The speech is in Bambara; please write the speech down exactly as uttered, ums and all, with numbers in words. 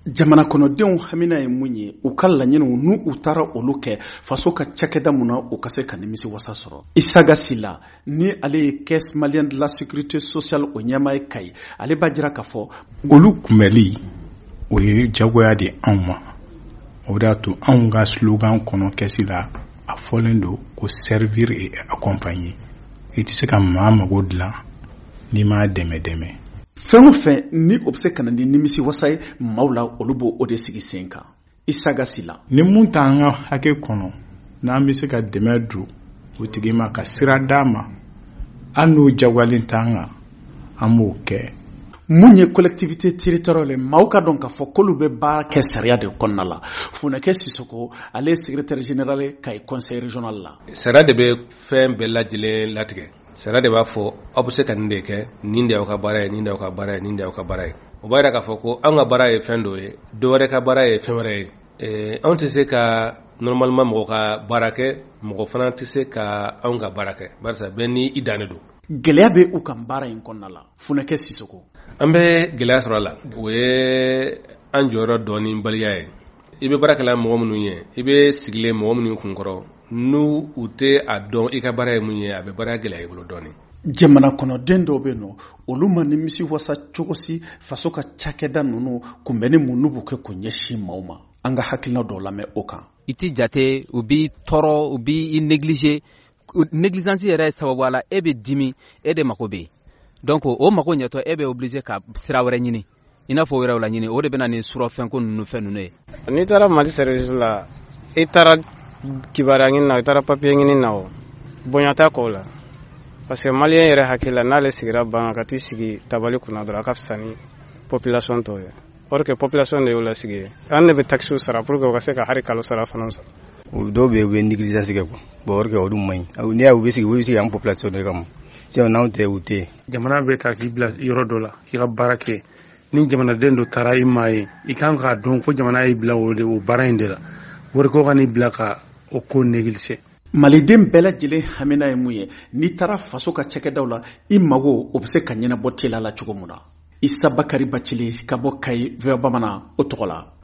jamana kɔnɔdenw hamina ye mun ye u ka laɲiniw n'u u taara olu kɛ faso ka cakɛda mun na u ka se ka nimisi wasa sɔrɔ. Isaga Sila ni ale ye Caisse Malienne de la Sécurité Sociale o ɲɛmaa ye Kayi ale b'a jira k'a fɔ olu kunbɛli o ye jagoya de anw ma o de y'a to anw ka slogan kɔnɔ kɛsi la a fɔlen don ko servir et accompagner i tɛ se ka maa mago dilan n'i m'a dɛmɛ dɛmɛ. Fɛn o fɛn ni o bɛ se ka na ni nimisi wasa ye maaw la olu b'o o de sigi sen kan. Isaga Sila ni mun t'an ka hakɛ kɔnɔ n'an bɛ se ka dɛmɛ don o tigi ma ka sira d'a ma an n'o jagoyalen t'an kan an b'o kɛ. Mun ye collectivité territoriale maaw ka dɔn k'a fɔ k'olu bɛ baara kɛ sariya de kɔnɔna la. Funake Sisoko ale ye secrétaire général ye Kayi conseil régional la. Sariya de bɛ fɛn bɛɛ lajɛlen latigɛ. Sariya de b'a fɔ aw bɛ se ka nin de kɛ nin de y'aw ka baara ye nin de y'aw ka baara ye nin de y'aw ka baara ye. O b'a yira k'a fɔ ko an ka baara ye fɛn dɔ ye dɔ wɛrɛ ka baara ye fɛn wɛrɛ ye. Ɛɛ anw tɛ se ka normalement mɔgɔ ka baara kɛ mɔgɔ fana tɛ se ka anw ka baara kɛ barisa bɛɛ ni i dannen don. Gɛlɛya bɛ u kan baara in kɔnɔna la. Funake Sisoko an bɛ gɛlɛya sɔrɔ a la o ye an jɔyɔrɔ dɔɔnin baliya ye. I bɛ baara kɛla mɔgɔ minnu ye i bɛ sigilen mɔgɔ minnu kun kɔrɔ n'u u tɛ a dɔn i ka baara ye mun ye a bɛ baara gɛlɛya i bolo dɔɔnin. Jamana kɔnɔden dɔw bɛ yen nɔ olu ma nimisi wasa cogo si faso ka cakɛda ninnu kunbɛnni mun n'u b'u kɛ k'o ɲɛsin maaw ma. An ka hakilina dɔw lamɛn o kan. I ti jate u bi tɔɔrɔ u bi i négliger négligence yɛrɛ sababu la e bɛ dimi e de mako bɛ yen donc o mako ɲɛtɔ e bɛ obligé ka sira wɛrɛ ɲini i n'a fɔ o wɛrɛw la ɲini o de bɛ na ni surɔfɛnko ninnu fɛn ninnu ye. N'i taara Mali service la i taara kibaruya ɲini na i taara papier ɲini na o bonya t'a kɔ la parce que malien yɛrɛ hakili la n'ale sigira ban ka t'i sigi tabali kunna dɔrɔn a ka fisa ni population tɔw ye or que population de y'o lasigi ye an de bɛ taxe sara pour que u ka se ka hari kalo sara fana sɔrɔ. O dɔw bɛ yen u bɛ négligence kɛ quoi bon or que olu man ɲi n'i y'a ye u bɛ sigi u bɛ sigi an population de kama sinon n'anw tɛ u tɛ yen. Jamana bɛ ta k'i bila yɔrɔ dɔ la k'i ka baara kɛ ni jamanaden dɔ taara i ma ye i kan k'a dɔn ko jamana y'i bila o de o baara in de la wari ko ka n'i bila ka o ko négliger. Maliden bɛɛ lajɛlen hamina ye mun ye n'i taara faso ka cakɛdaw la i mago o bɛ se ka ɲɛnabɔ teliya la cogo min na. Isa Bakari Bacili ka bɔ Kayi V O A Bamanan o tɔgɔ la.